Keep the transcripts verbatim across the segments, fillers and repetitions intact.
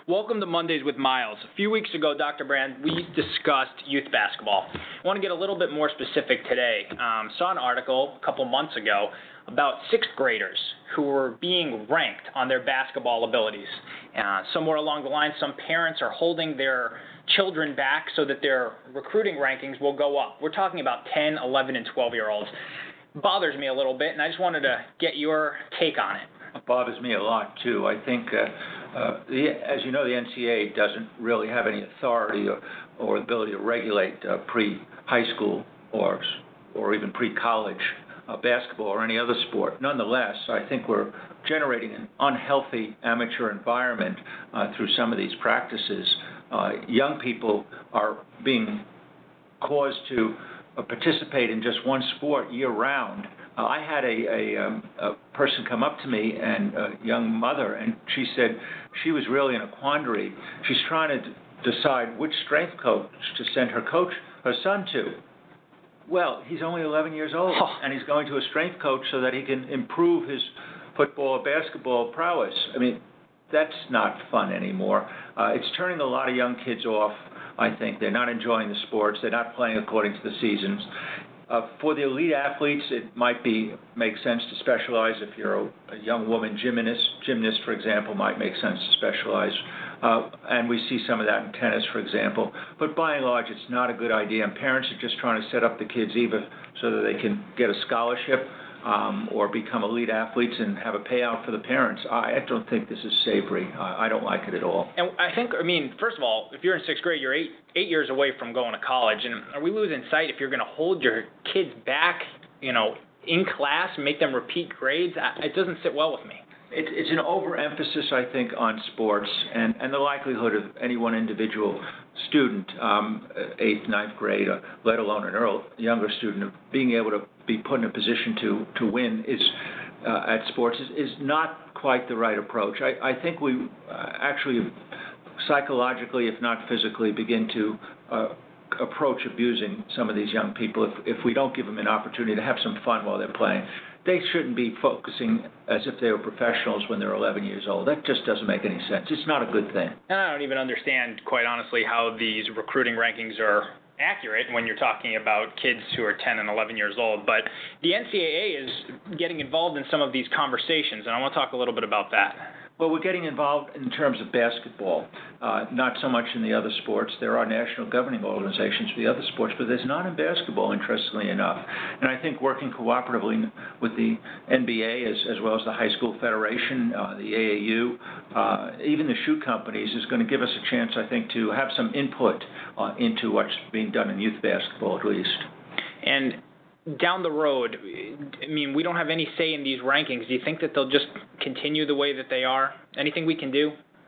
Welcome to Mondays with Miles. A few weeks ago, Doctor Brand, we discussed youth basketball. I want to get a little bit more specific today. Um, saw an article a couple months ago about sixth graders who were being ranked on their basketball abilities. Uh, somewhere along the line, some parents are holding their children back so that their recruiting rankings will go up. We're talking about ten, eleven, and twelve-year-olds. Bothers me a little bit, and I just wanted to get your take on it. It bothers me a lot, too. I think, uh, uh, the, as you know, the N C A A doesn't really have any authority or, or ability to regulate uh, pre-high school or, or even pre-college uh, basketball or any other sport. Nonetheless, I think we're generating an unhealthy amateur environment uh, through some of these practices. Uh, young people are being caused to uh, participate in just one sport year-round. Uh, I had a, a, um, a person come up to me, and a young mother, and she said she was really in a quandary. She's trying to d- decide which strength coach to send her coach, her son to. Well, he's only eleven years old, oh. and he's going to a strength coach so that he can improve his football or basketball prowess. I mean, that's not fun anymore. Uh, it's turning a lot of young kids off, I think. They're not enjoying the sports. They're not playing according to the seasons. Uh, for the elite athletes, it might be make sense to specialize. If you're a, a young woman gymnast, gymnast, for example, might make sense to specialize. Uh, and we see some of that in tennis, for example. But by and large, it's not a good idea. And parents are just trying to set up the kids either so that they can get a scholarship um, or become elite athletes and have a payout for the parents. I, I don't think this is savory. I, I don't like it at all. And I think, I mean, first of all, if you're in sixth grade, you're eight eight years away from going to college. And are we losing sight if you're going to hold your kids back, you know, in class and make them repeat grades? I, it doesn't sit well with me. It, it's an overemphasis, I think, on sports and, and the likelihood of any one individual student, um, eighth, ninth grade, uh, let alone an early, younger student, of being able to be put in a position to, to win is uh, at sports is, is not quite the right approach. I, I think we uh, actually psychologically, if not physically, begin to uh, approach abusing some of these young people if, if we don't give them an opportunity to have some fun while they're playing. They shouldn't be focusing as if they were professionals when they're eleven years old. That just doesn't make any sense. It's not a good thing. And I don't even understand, quite honestly, how these recruiting rankings are accurate when you're talking about kids who are ten and eleven years old. But the N C A A is getting involved in some of these conversations, and I want to talk a little bit about that. Well, we're getting involved in terms of basketball, uh, not so much in the other sports. There are national governing organizations for the other sports, but there's not in basketball, interestingly enough. And I think working cooperatively with the N B A as, as well as the High School Federation, uh, the A A U, uh, even the shoe companies is going to give us a chance, I think, to have some input uh, into what's being done in youth basketball, at least. And down the road, I mean, we don't have any say in these rankings. Do you think that they'll just continue the way that they are? Anything we can do?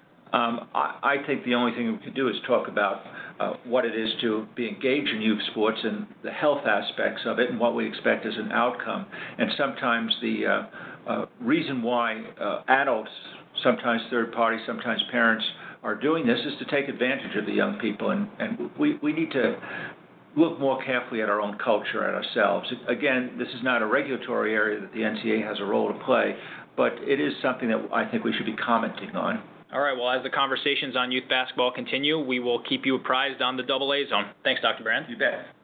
Um, I, I think the only thing we can do is talk about uh, what it is to be engaged in youth sports and the health aspects of it and what we expect as an outcome. And sometimes the uh, uh, reason why uh, adults, sometimes third parties, sometimes parents are doing this is to take advantage of the young people. And, and we, we need to look more carefully at our own culture, at ourselves. Again, this is not a regulatory area that the N C A A has a role to play, but it is something that I think we should be commenting on. All right, well, as the conversations on youth basketball continue, we will keep you apprised on the Double A Zone. Thanks, Doctor Brand. You bet.